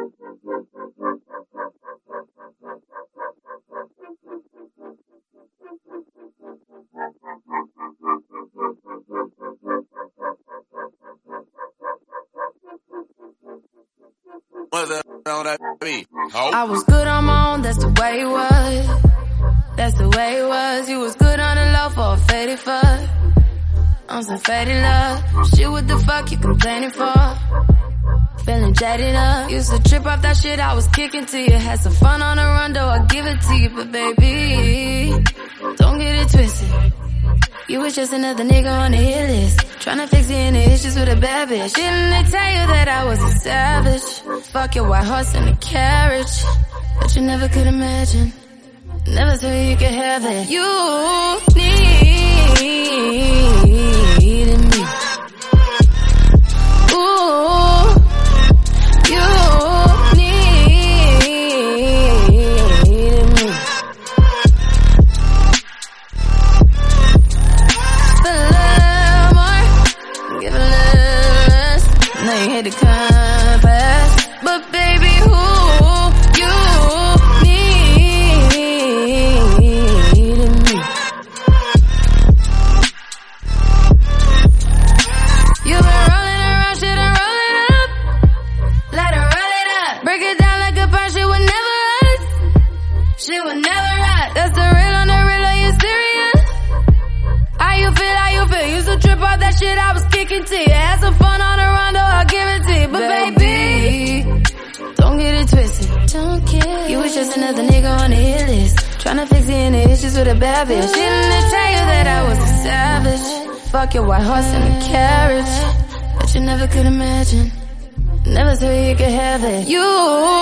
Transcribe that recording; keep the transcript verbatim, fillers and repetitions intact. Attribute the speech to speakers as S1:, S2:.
S1: I was good on my own, that's the way it was. That's the way it was. You was good on the low for a faded fuck. I'm some faded love. Shit, what the fuck you complaining for? Feeling jaded up. Used to trip off that shit I was kicking to you. Had some fun on the run, though I give it to you. But baby, don't get it twisted. You was just another nigga on the hit list, tryna fix any issues with a bad bitch. Didn't they tell you that I was a savage? Fuck your white horse and a carriage, but you never could imagine. Never thought you could have it. You needed me. Ooh, you needed me. But a little more, give a little less. Now you hit the compass, but baby, who you needed me. You been rolling around, shit and roll it up. Let her roll it up. Break it down like a bar, shit would never rust. Shit would never rust. That's the real on the real, are you serious? How you feel, how you feel? Used to trip off that shit I was kicking to you. Had some fun on the rondo, I'll give it to you. But baby, don't get it twisted. Don't get You was just another nigga on the hit list, tryna fix any issues with a bad bitch. Didn't they tell you that I was a savage? Fuck your white horse and a carriage, but you never could imagine. Never thought you could have it. You